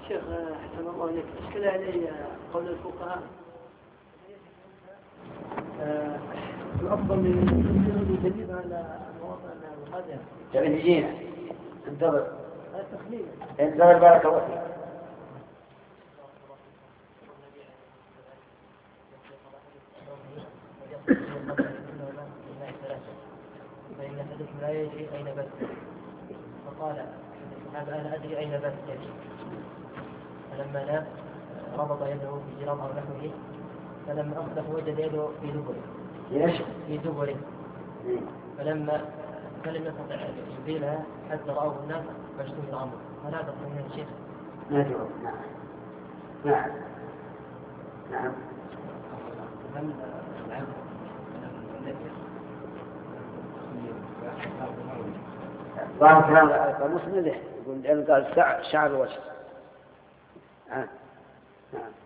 شيخ حسن الله عليك، أشكل علي قول الفقهاء الأفضل من يجب على المواطن الغادر. تبي تجينا انتظر التخليل انتظر بارك الله فيك. فإن أحدكم لا يدري أين بات، فقال هذا أنا أدري أين بات يدي، فلما نام ربط يده في جراب أو نحوه، فلما أصبح وجد يده في دبره فلم يستطع يزيلها حتى رأوه الناس مشتوم الأمر. فلا تصنع يا شيخ. نعم. بعض كلام المسلم يقول قال شعر الوجه. نعم.